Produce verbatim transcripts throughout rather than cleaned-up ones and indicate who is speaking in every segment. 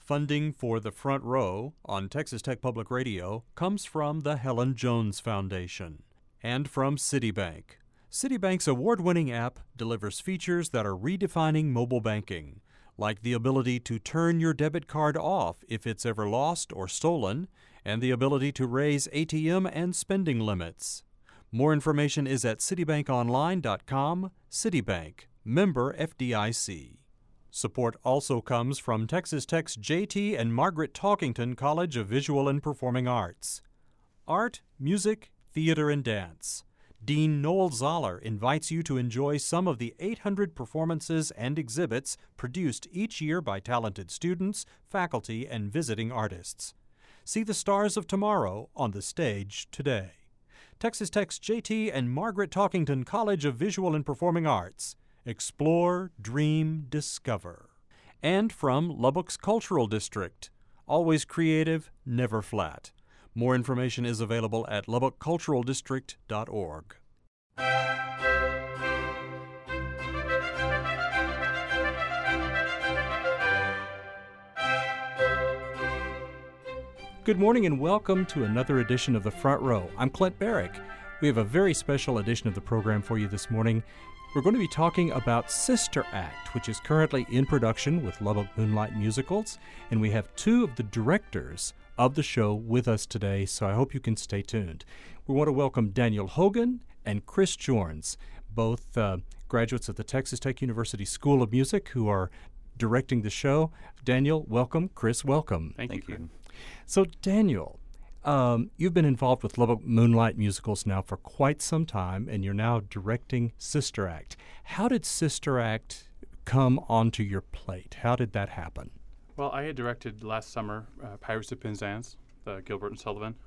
Speaker 1: Funding for The Front Row on Texas Tech Public Radio comes from the Helen Jones Foundation and from Citibank. Citibank's award-winning app delivers features that are redefining mobile banking, like the ability to turn your debit card off if it's ever lost or stolen, and the ability to raise A T M and spending limits. More information is at citibank online dot com. Citibank, member F D I C. Support also comes from Texas Tech's J T and Margaret Talkington College of Visual and Performing Arts. Art, music, theater, and dance. Dean Noel Zoller invites you to enjoy some of the eight hundred performances and exhibits produced each year by talented students, faculty, and visiting artists. See the stars of tomorrow on the stage today. Texas Tech's J T and Margaret Talkington College of Visual and Performing Arts. Explore, dream, discover. And from Lubbock's Cultural District. Always creative, never flat. More information is available at lubbock cultural district dot org. Good morning and welcome to another edition of The Front Row. I'm Clint Barrick. We have a very special edition of the program for you this morning. We're going to be talking about Sister Act, which is currently in production with Lubbock Moonlight Musicals, and we have two of the directors of the show with us today, so I hope you can stay tuned. We want to welcome Daniel Hogan and Chris Jorns, both uh, graduates of the Texas Tech University School of Music who are directing the show. Daniel, welcome. Chris, welcome.
Speaker 2: Thank,
Speaker 3: Thank
Speaker 2: you.
Speaker 3: you.
Speaker 1: So, Daniel, Um, you've been involved with Lubbock Moonlight Musicals now for quite some time, and you're now directing Sister Act. How did Sister Act come onto your plate? How did that happen?
Speaker 2: Well, I had directed last summer uh, Pirates of Penzance, the Gilbert and Sullivan,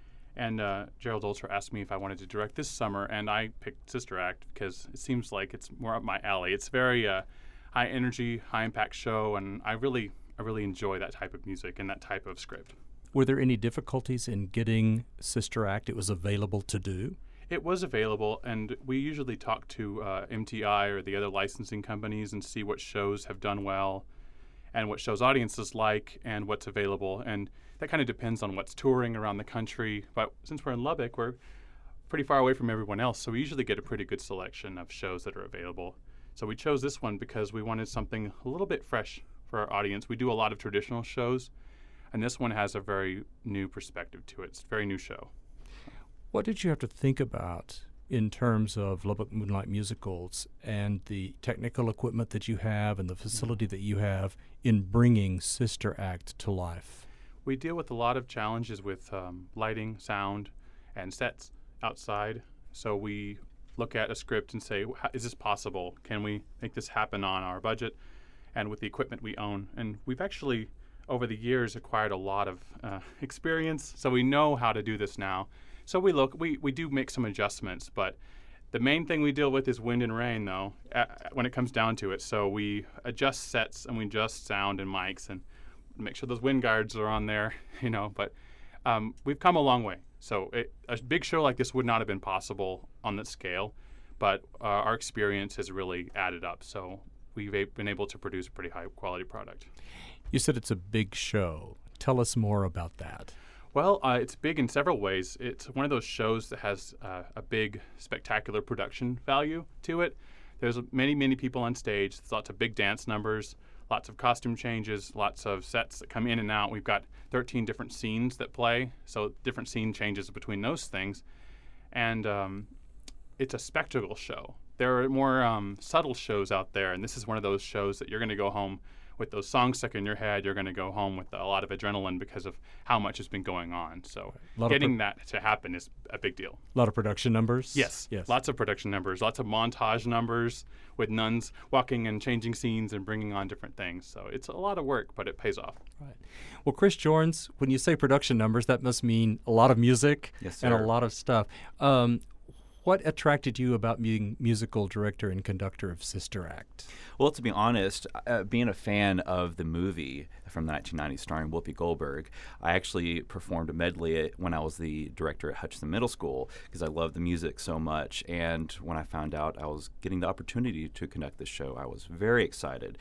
Speaker 2: and uh, Gerald Olter asked me if I wanted to direct this summer, and I picked Sister Act because it seems like it's more up my alley. It's very uh, high energy, high impact show, and I really, I really enjoy that type of music and that type of script.
Speaker 1: Were there any difficulties in getting Sister Act? It was available to do?
Speaker 2: It was available, and we usually talk to uh, M T I or the other licensing companies and see what shows have done well and what shows audiences like and what's available. And that kind of depends on what's touring around the country. But since we're in Lubbock, we're pretty far away from everyone else, so we usually get a pretty good selection of shows that are available. So we chose this one because we wanted something a little bit fresh for our audience. We do a lot of traditional shows, and this one has a very new perspective to it. It's a very new show.
Speaker 1: What did you have to think about in terms of Lubbock Moonlight Musicals and the technical equipment that you have and the facility that you have in bringing Sister Act to life?
Speaker 2: We deal with a lot of challenges with um, lighting, sound, and sets outside. So we look at a script and say, is this possible? Can we make this happen on our budget and with the equipment we own? And we've actually over the years acquired a lot of uh, experience, so we know how to do this now. So we look, we, we do make some adjustments, but the main thing we deal with is wind and rain, though, uh, when it comes down to it. So we adjust sets and we adjust sound and mics and make sure those wind guards are on there, you know, but um, we've come a long way. So it, a big show like this would not have been possible on this scale, but uh, our experience has really added up. So we've a- been able to produce a pretty high quality product.
Speaker 1: You said it's a big show. Tell us more about that.
Speaker 2: Well, uh, it's big in several ways. It's one of those shows that has uh, a big, spectacular production value to it. There's many, many people on stage. There's lots of big dance numbers, lots of costume changes, lots of sets that come in and out. We've got thirteen different scenes that play, so different scene changes between those things. And um, it's a spectacle show. There are more um, subtle shows out there, and this is one of those shows that you're going to go home with those songs stuck in your head. You're going to go home with a lot of adrenaline because of how much has been going on. So getting pro- that to happen is a big deal.
Speaker 1: A lot of production numbers?
Speaker 2: Yes,
Speaker 1: yes.
Speaker 2: Lots of production numbers, lots of montage numbers with nuns walking and changing scenes and bringing on different things. So it's a lot of work, but it pays off.
Speaker 1: Right. Well, Chris Jorns, when you say production numbers, that must mean a lot of music
Speaker 3: Yes,
Speaker 1: and a
Speaker 3: sir.
Speaker 1: lot of stuff. Um, what attracted you about being musical director and conductor of Sister Act?
Speaker 3: Well, to be honest, uh, being a fan of the movie from the nineteen nineties starring Whoopi Goldberg, I actually performed a medley at, when I was the director at Hutchinson Middle School because I loved the music so much. And when I found out I was getting the opportunity to conduct this show, I was very excited.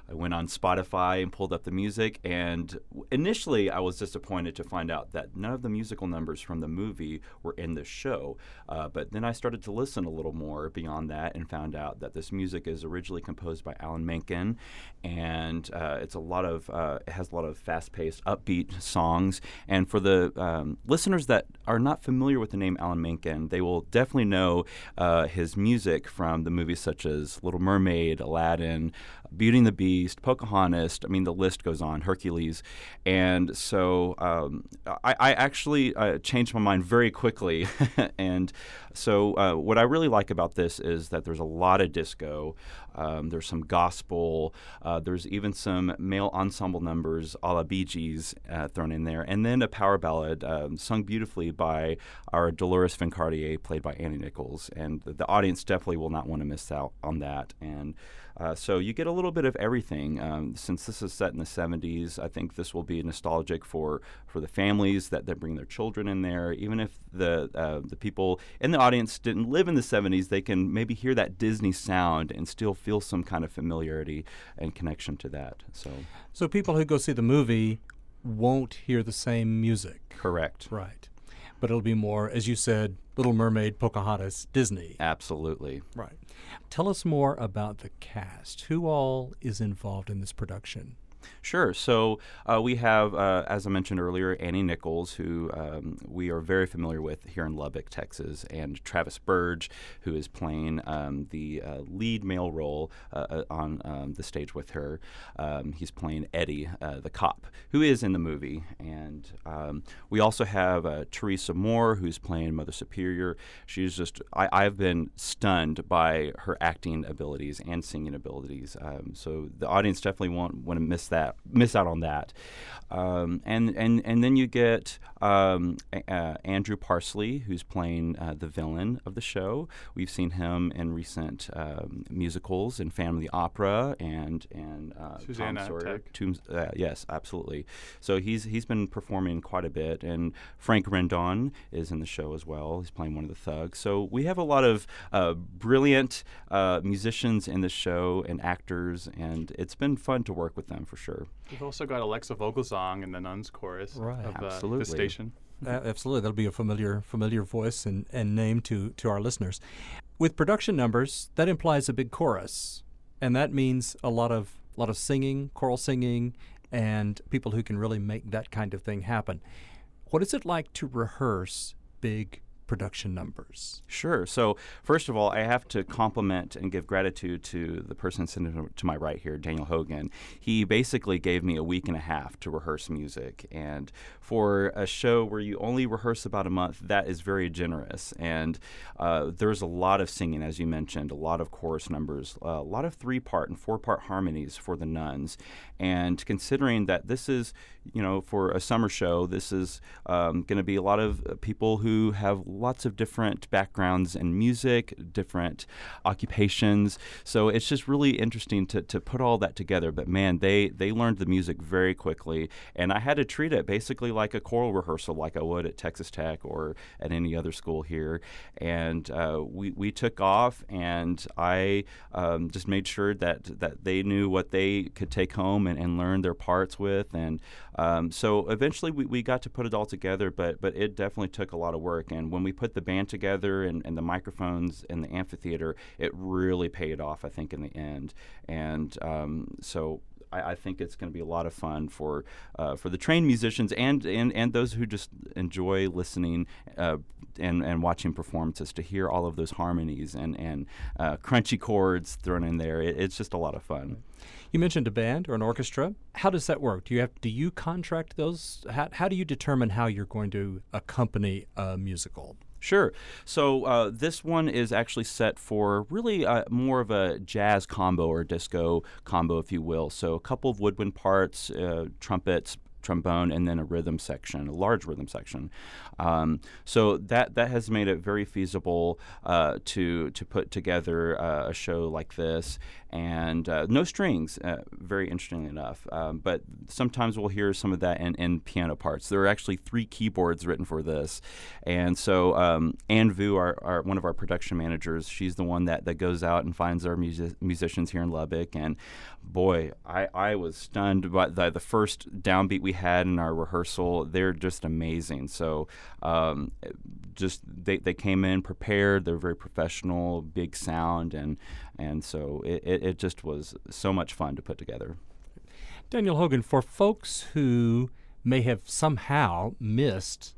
Speaker 3: I went on Spotify and pulled up the music, and initially I was disappointed to find out that none of the musical numbers from the movie were in the show. Uh, but then I started to listen a little more beyond that and found out that this music is originally composed by Alan Menken, and uh, it's a lot of uh, it has a lot of fast-paced, upbeat songs. And for the um, listeners that are not familiar with the name Alan Menken, they will definitely know uh, his music from the movies such as Little Mermaid, Aladdin, Beauty and the Beast, Pocahontas. I mean, the list goes on. Hercules. And so um, I, I actually uh, changed my mind very quickly. And so uh, what I really like about this is that there's a lot of disco. Um, there's some gospel. Uh, there's even some male ensemble numbers a la Bee Gees uh, thrown in there. And then a power ballad um, sung beautifully by our Dolores Vincardier, played by Annie Nichols. And the, the audience definitely will not want to miss out on that. And Uh, so you get a little bit of everything. Um, since this is set in the seventies, I think this will be nostalgic for, for the families that, that bring their children in there. Even if the uh, the people in the audience didn't live in the seventies, they can maybe hear that Disney sound and still feel some kind of familiarity and connection to that. So,
Speaker 1: So people who go see the movie won't hear the same music.
Speaker 3: correct.
Speaker 1: Right. But it'll be more, as you said, Little Mermaid, Pocahontas, Disney.
Speaker 3: Absolutely.
Speaker 1: Right. Tell us more about the cast. Who all is involved in this production?
Speaker 3: Sure. So uh, we have, uh, as I mentioned earlier, Annie Nichols, who um, we are very familiar with here in Lubbock, Texas, and Travis Burge, who is playing um, the uh, lead male role uh, on um, the stage with her. Um, he's playing Eddie, uh, the cop, who is in the movie. And um, we also have uh, Teresa Moore, who's playing Mother Superior. She's just, I, I've been stunned by her acting abilities and singing abilities. Um, so the audience definitely won't want to miss that. That, miss out on that. Um, and, and, and then you get um, uh, Andrew Parsley, who's playing uh, the villain of the show. We've seen him in recent um, musicals in Phantom of the Opera and, and uh,
Speaker 2: Susanna
Speaker 3: Tom Sawyer.
Speaker 2: Tech.
Speaker 3: Tombs, uh, yes, absolutely. So he's he's been performing quite a bit. And Frank Rendon is in the show as well. He's playing one of the thugs. So we have a lot of uh, brilliant uh, musicians in the show and actors, and it's been fun to work with them for sure.
Speaker 2: We've also got Alexa Vogelsong in the Nuns Chorus
Speaker 1: Right.
Speaker 2: of uh,
Speaker 3: Absolutely.
Speaker 2: the station.
Speaker 1: Uh, absolutely. That'll be a familiar familiar voice and, and name to, to our listeners. With production numbers, that implies a big chorus, and that means a lot of lot of singing, choral singing, and people who can really make that kind of thing happen. What is it like to rehearse big production numbers?
Speaker 3: Sure. So first of all, I have to compliment and give gratitude to the person sitting to my right here, Daniel Hogan. He basically gave me a week and a half to rehearse music. And for a show where you only rehearse about a month, that is very generous. And uh, there's a lot of singing, as you mentioned, a lot of chorus numbers, uh, a lot of three-part and four-part harmonies for the nuns. And considering that this is, you know, for a summer show, this is um, going to be a lot of people who have lots of different backgrounds in music, different occupations. So it's just really interesting to, to put all that together. But man, they, they learned the music very quickly. And I had to treat it basically like a choral rehearsal, like I would at Texas Tech or at any other school here. And uh, we, we took off, and I um, just made sure that, that they knew what they could take home and, and learn their parts with. And um, so eventually we, we got to put it all together, but, but it definitely took a lot of work. And when we put the band together and, and the microphones and the amphitheater, it really paid off, I think, in the end. And um, so I, I think it's going to be a lot of fun for uh, for the trained musicians and, and, and those who just enjoy listening uh, and, and watching performances to hear all of those harmonies and, and uh, crunchy chords thrown in there. It, it's just a lot of fun.
Speaker 1: You mentioned a band or an orchestra. How does that work? Do you have do you contract those? How, how do you determine how you're going to accompany a musical?
Speaker 3: Sure. So uh, this one is actually set for really uh, more of a jazz combo or disco combo, if you will. So a couple of woodwind parts, uh, trumpets, trombone, and then a rhythm section, a large rhythm section. Um, so that that has made it very feasible uh, to to put together uh, a show like this, and uh, no strings. Uh, very interestingly enough, um, but sometimes we'll hear some of that in, in piano parts. There are actually three keyboards written for this, and so um, Ann Vu, our, our one of our production managers, she's the one that, that goes out and finds our music, musicians here in Lubbock. And boy, I, I was stunned by the, the first downbeat we had in our rehearsal. They're just amazing. So um, just they, they came in prepared. They're very professional, big sound, and and so it, it, it just was so much fun to put together.
Speaker 4: Daniel Hogan, for folks who may have somehow missed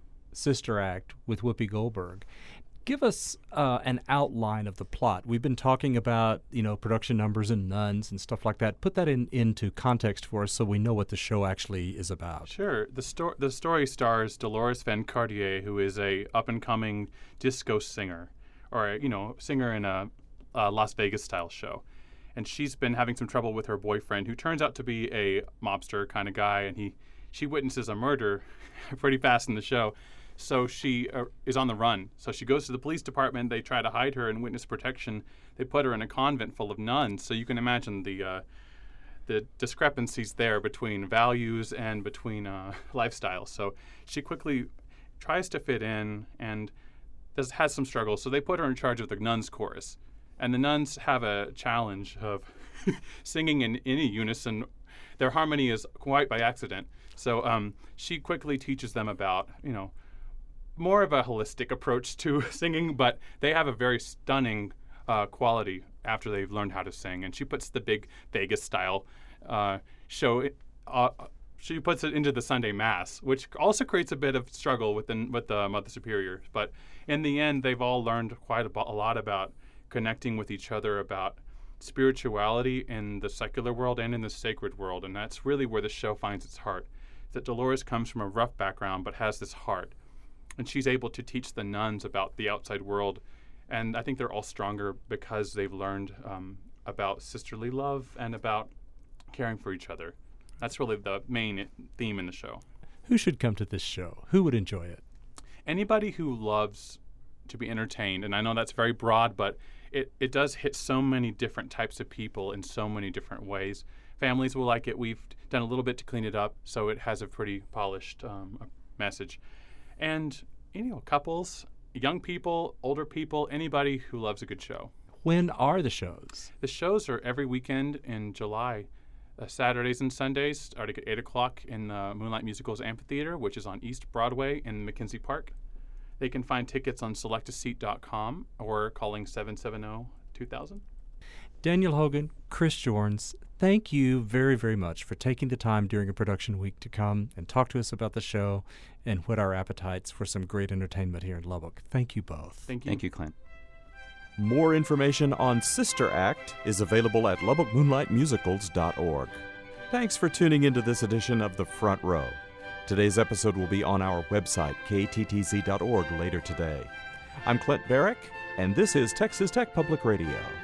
Speaker 4: Sister Act with Whoopi Goldberg, give us uh, an outline of the plot. We've been talking about, you know, production numbers and nuns and stuff like that. Put that in into context for us so we know what the show actually is about.
Speaker 2: Sure. The, sto- the story stars Dolores Van Cartier, who is a up-and-coming disco singer, or a, you know, singer in a, a Las Vegas-style show. And she's been having some trouble with her boyfriend, who turns out to be a mobster kind of guy, and he she witnesses a murder pretty fast in the show. So she uh, is on the run. So she goes to the police department. They try to hide her in witness protection. They put her in a convent full of nuns. So you can imagine the uh, the discrepancies there between values and between uh, lifestyles. So she quickly tries to fit in and does, has some struggles. So they put her in charge of the nuns chorus. And the nuns have a challenge of singing in any unison. Their harmony is quite by accident. So um, she quickly teaches them about, you know, more of a holistic approach to singing, but they have a very stunning uh, quality after they've learned how to sing. And she puts the big Vegas-style uh, show, uh, she puts it into the Sunday Mass, which also creates a bit of struggle with the, with the Mother Superior. But in the end, they've all learned quite a, a lot about connecting with each other, about spirituality in the secular world and in the sacred world. And that's really where the show finds its heart, that Dolores comes from a rough background but has this heart. And she's able to teach the nuns about the outside world. And I think they're all stronger because they've learned um, about sisterly love and about caring for each other. That's really the main theme in the show.
Speaker 4: Who should come to this show? Who would enjoy it?
Speaker 2: Anybody who loves to be entertained. And I know that's very broad, but it, it does hit so many different types of people in so many different ways. Families will like it. We've done a little bit to clean it up, so it has a pretty polished um, message. And, you know, couples, young people, older people, anybody who loves a good show.
Speaker 4: When are the shows?
Speaker 2: The shows are every weekend in July. Uh, Saturdays and Sundays, starting at eight o'clock in the Moonlight Musicals Amphitheater, which is on East Broadway in McKenzie Park. They can find tickets on select a seat dot com or calling seven seven zero, two thousand.
Speaker 4: Daniel Hogan, Chris Jorns, thank you very, very much for taking the time during a production week to come and talk to us about the show and whet our appetites for some great entertainment here in Lubbock. Thank you both.
Speaker 2: Thank you.
Speaker 3: Thank you, Clint.
Speaker 1: More information on Sister Act is available at lubbock moonlight musicals dot org. Thanks for tuning into this edition of The Front Row. Today's episode will be on our website, k t t z dot org, later today. I'm Clint Barrick, and this is Texas Tech Public Radio.